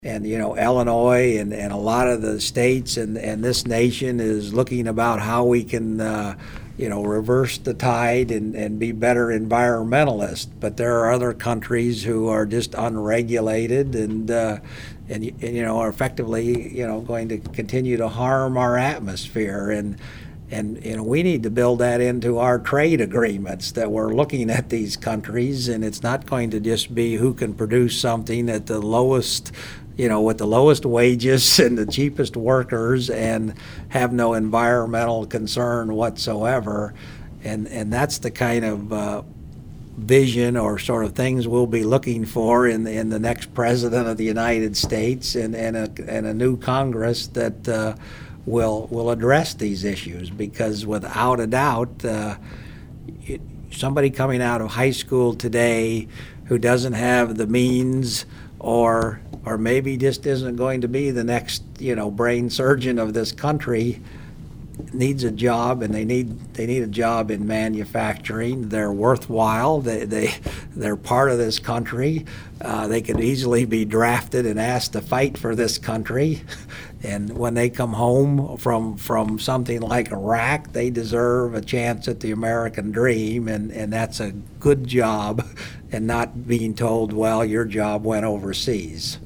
And Illinois and a lot of the states and this nation is looking about how we can reverse the tide and be better environmentalists. But there are other countries who are just unregulated and are effectively going to continue to harm our atmosphere. And we need to build that into our trade agreements, that we're looking at these countries, and it's not going to just be who can produce something at the lowest, with the lowest wages and the cheapest workers and have no environmental concern whatsoever. And that's the kind of vision or sort of things we'll be looking for in the next president of the United States and a new Congress that will address these issues, because without a doubt, somebody coming out of high school today who doesn't have the means or maybe just isn't going to be the next brain surgeon of this country needs a job, and they need a job in manufacturing. They're worthwhile. They're part of this country. They could easily be drafted and asked to fight for this country. And when they come home from something like Iraq, they deserve a chance at the American dream, and that's a good job, and not being told, well, your job went overseas.